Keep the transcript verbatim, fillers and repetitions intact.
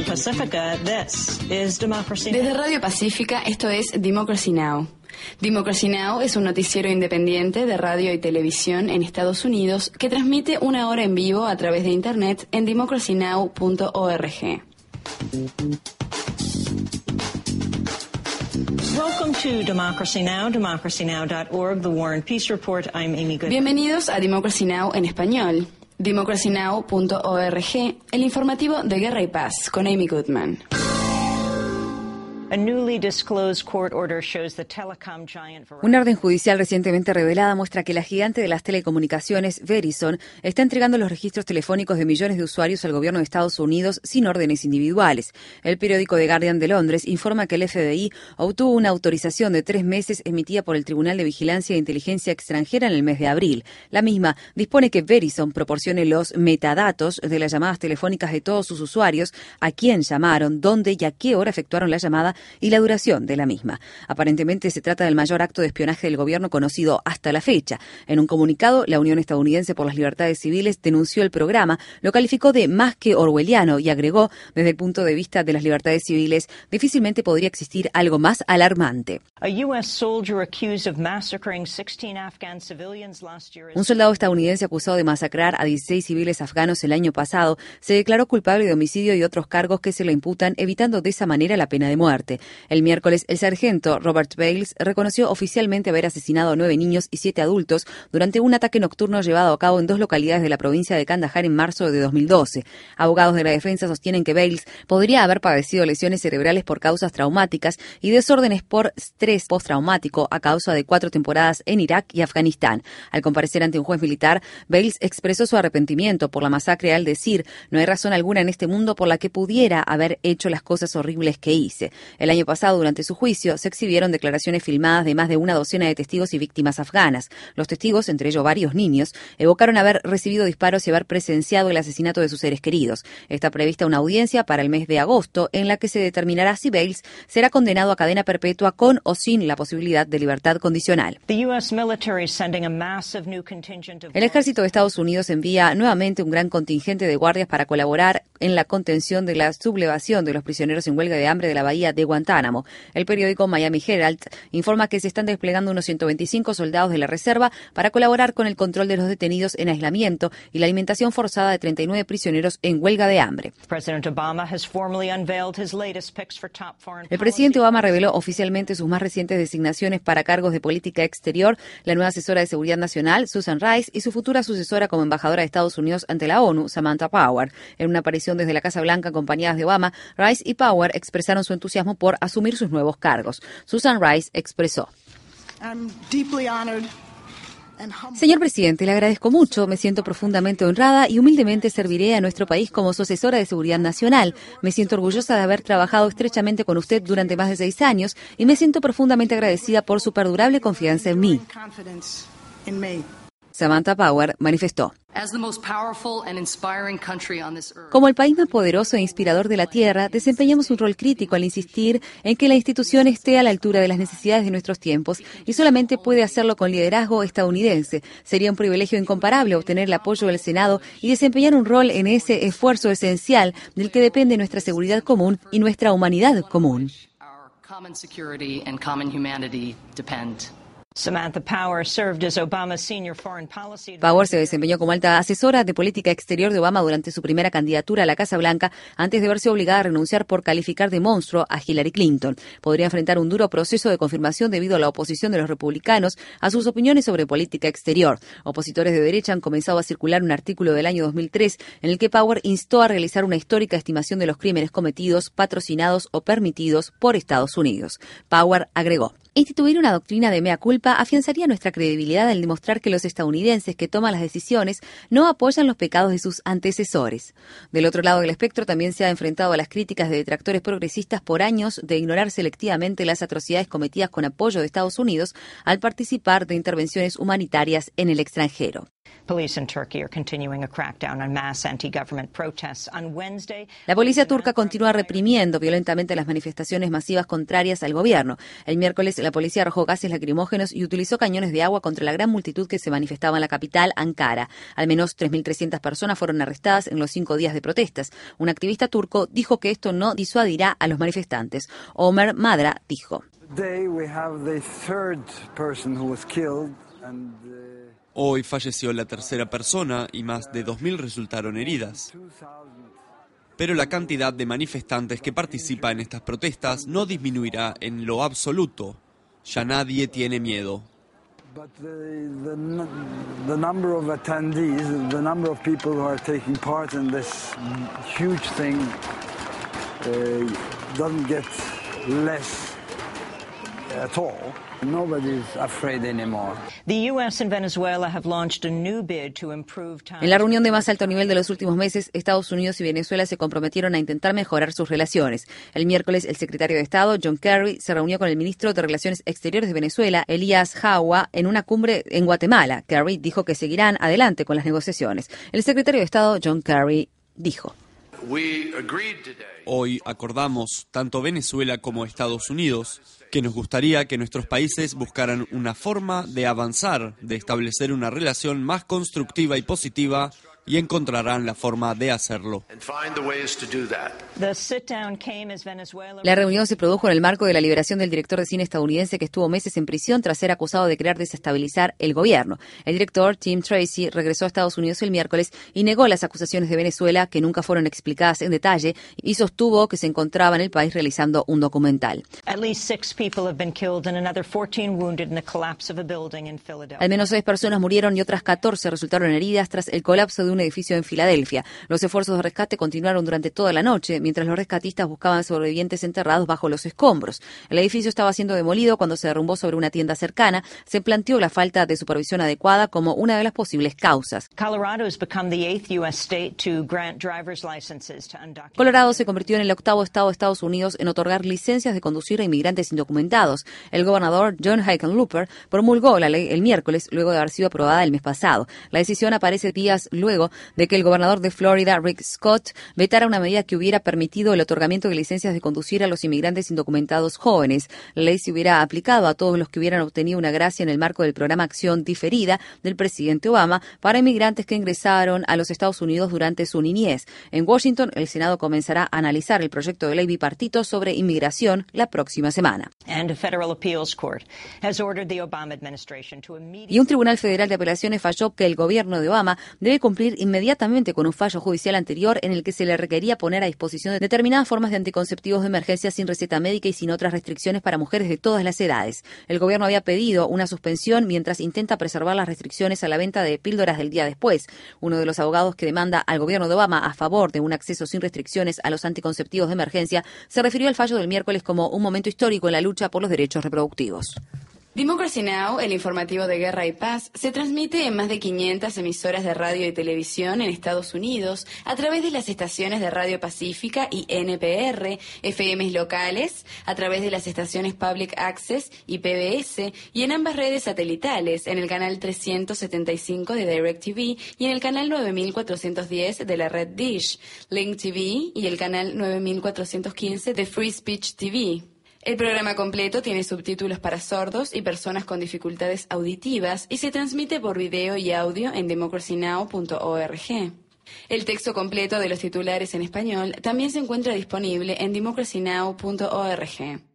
Pacifica, this is Democracy Now! Desde Radio Pacífica, esto es Democracy Now! Democracy Now! Es un noticiero independiente de radio y televisión en Estados Unidos que transmite una hora en vivo a través de Internet en democracy now punto org. Welcome to Democracy Now!, democracy now dot org, The War and Peace Report. I'm Amy Goodman. Bienvenidos a Democracy Now! En español. democracy now punto org, el informativo de Guerra y Paz, con Amy Goodman. Una orden judicial recientemente revelada muestra que la gigante de las telecomunicaciones, Verizon, está entregando los registros telefónicos de millones de usuarios al gobierno de Estados Unidos sin órdenes individuales. El periódico The Guardian de Londres informa que el F B I obtuvo una autorización de tres meses emitida por el Tribunal de Vigilancia e Inteligencia Extranjera en el mes de abril. La misma dispone que Verizon proporcione los metadatos de las llamadas telefónicas de todos sus usuarios, a quién llamaron, dónde y a qué hora efectuaron la llamada y la duración de la misma. Aparentemente se trata del mayor acto de espionaje del gobierno conocido hasta la fecha. En un comunicado, la Unión Estadounidense por las Libertades Civiles denunció el programa, lo calificó de más que orwelliano y agregó, desde el punto de vista de las libertades civiles, difícilmente podría existir algo más alarmante. Un soldado estadounidense acusado de masacrar a dieciséis civiles afganos el año pasado se declaró culpable de homicidio y otros cargos que se le imputan, evitando de esa manera la pena de muerte. El miércoles, el sargento Robert Bales reconoció oficialmente haber asesinado a nueve niños y siete adultos durante un ataque nocturno llevado a cabo en dos localidades de la provincia de Kandahar en marzo de dos mil doce. Abogados de la defensa sostienen que Bales podría haber padecido lesiones cerebrales por causas traumáticas y desórdenes por estrés postraumático a causa de cuatro temporadas en Irak y Afganistán. Al comparecer ante un juez militar, Bales expresó su arrepentimiento por la masacre al decir: "No hay razón alguna en este mundo por la que pudiera haber hecho las cosas horribles que hice". El año pasado, durante su juicio, se exhibieron declaraciones filmadas de más de una docena de testigos y víctimas afganas. Los testigos, entre ellos varios niños, evocaron haber recibido disparos y haber presenciado el asesinato de sus seres queridos. Está prevista una audiencia para el mes de agosto en la que se determinará si Bales será condenado a cadena perpetua con o sin la posibilidad de libertad condicional. El ejército de Estados Unidos envía nuevamente un gran contingente de guardias para colaborar en la contención de la sublevación de los prisioneros en huelga de hambre de la bahía de Guantánamo. El periódico Miami Herald informa que se están desplegando unos ciento veinticinco soldados de la reserva para colaborar con el control de los detenidos en aislamiento y la alimentación forzada de treinta y nueve prisioneros en huelga de hambre. El presidente Obama reveló oficialmente sus más recientes designaciones para cargos de política exterior: la nueva asesora de seguridad nacional, Susan Rice, y su futura sucesora como embajadora de Estados Unidos ante la ONU, Samantha Power. En una aparición desde la Casa Blanca acompañadas de Obama, Rice y Power expresaron su entusiasmo por asumir sus nuevos cargos. Susan Rice expresó: "Señor presidente, le agradezco mucho, me siento profundamente honrada y humildemente serviré a nuestro país como su asesora de seguridad nacional. Me siento orgullosa de haber trabajado estrechamente con usted durante más de seis años y me siento profundamente agradecida por su perdurable confianza en mí". Samantha Power manifestó: "Como el país más poderoso e inspirador de la Tierra, desempeñamos un rol crítico al insistir en que la institución esté a la altura de las necesidades de nuestros tiempos y solamente puede hacerlo con liderazgo estadounidense. Sería un privilegio incomparable obtener el apoyo del Senado y desempeñar un rol en ese esfuerzo esencial del que depende nuestra seguridad común y nuestra humanidad común". Samantha Power served as Obama's senior foreign policy advisor. Power se desempeñó como alta asesora de política exterior de Obama durante su primera candidatura a la Casa Blanca, antes de verse obligada a renunciar por calificar de monstruo a Hillary Clinton. Podría enfrentar un duro proceso de confirmación debido a la oposición de los republicanos a sus opiniones sobre política exterior. Opositores de derecha han comenzado a circular un artículo del año dos mil tres en el que Power instó a realizar una histórica estimación de los crímenes cometidos, patrocinados o permitidos por Estados Unidos. Power agregó: "Instituir una doctrina de mea culpa afianzaría nuestra credibilidad al demostrar que los estadounidenses que toman las decisiones no apoyan los pecados de sus antecesores". Del otro lado del espectro también se ha enfrentado a las críticas de detractores progresistas por años de ignorar selectivamente las atrocidades cometidas con apoyo de Estados Unidos al participar de intervenciones humanitarias en el extranjero. La policía turca continúa reprimiendo violentamente las manifestaciones masivas contrarias al gobierno. El miércoles, la policía arrojó gases lacrimógenos y utilizó cañones de agua contra la gran multitud que se manifestaba en la capital, Ankara. Al menos tres mil trescientas personas fueron arrestadas en los cinco días de protestas. Un activista turco dijo que esto no disuadirá a los manifestantes. Omer Madra dijo: Hoy falleció la tercera persona y más de dos mil resultaron heridas. Pero la cantidad de manifestantes que participa en estas protestas no disminuirá en lo absoluto. Ya nadie tiene miedo. En la reunión de más alto nivel de los últimos meses, Estados Unidos y Venezuela se comprometieron a intentar mejorar sus relaciones. El miércoles, el secretario de Estado, John Kerry, se reunió con el ministro de Relaciones Exteriores de Venezuela, Elías Jawa, en una cumbre en Guatemala. Kerry dijo que seguirán adelante con las negociaciones. El secretario de Estado, John Kerry, dijo: Hoy acordamos, tanto Venezuela como Estados Unidos, que nos gustaría que nuestros países buscaran una forma de avanzar, de establecer una relación más constructiva y positiva, y encontrarán la forma de hacerlo. La reunión se produjo en el marco de la liberación del director de cine estadounidense que estuvo meses en prisión tras ser acusado de querer desestabilizar el gobierno. El director, Tim Tracy, regresó a Estados Unidos el miércoles y negó las acusaciones de Venezuela, que nunca fueron explicadas en detalle, y sostuvo que se encontraba en el país realizando un documental. Al menos seis personas murieron y otras catorce resultaron heridas tras el colapso de un edificio en Filadelfia. Los esfuerzos de rescate continuaron durante toda la noche, mientras los rescatistas buscaban sobrevivientes enterrados bajo los escombros. El edificio estaba siendo demolido cuando se derrumbó sobre una tienda cercana. Se planteó la falta de supervisión adecuada como una de las posibles causas. Colorado se convirtió en el octavo estado de Estados Unidos en otorgar licencias de conducir a inmigrantes indocumentados. El gobernador John Hickenlooper promulgó la ley el miércoles, luego de haber sido aprobada el mes pasado. La decisión aparece días luego de que el gobernador de Florida, Rick Scott, vetara una medida que hubiera permitido el otorgamiento de licencias de conducir a los inmigrantes indocumentados jóvenes. La ley se hubiera aplicado a todos los que hubieran obtenido una gracia en el marco del programa Acción Diferida del presidente Obama para inmigrantes que ingresaron a los Estados Unidos durante su niñez. En Washington, el Senado comenzará a analizar el proyecto de ley bipartito sobre inmigración la próxima semana. Y un tribunal federal de apelaciones falló que el gobierno de Obama debe cumplir inmediatamente con un fallo judicial anterior en el que se le requería poner a disposición determinadas formas de anticonceptivos de emergencia sin receta médica y sin otras restricciones para mujeres de todas las edades. El gobierno había pedido una suspensión mientras intenta preservar las restricciones a la venta de píldoras del día después. Uno de los abogados que demanda al gobierno de Obama a favor de un acceso sin restricciones a los anticonceptivos de emergencia se refirió al fallo del miércoles como un momento histórico en la lucha por los derechos reproductivos. Democracy Now!, el informativo de guerra y paz, se transmite en más de quinientas emisoras de radio y televisión en Estados Unidos a través de las estaciones de Radio Pacífica y N P R, F Ms locales, a través de las estaciones Public Access y P B S, y en ambas redes satelitales, en el canal trescientos setenta y cinco de DirecTV y en el canal nueve mil cuatrocientos diez de la red Dish, Link T V y el canal nueve mil cuatrocientos quince de Free Speech T V. El programa completo tiene subtítulos para sordos y personas con dificultades auditivas y se transmite por video y audio en democracy now punto org. El texto completo de los titulares en español también se encuentra disponible en democracy now punto org.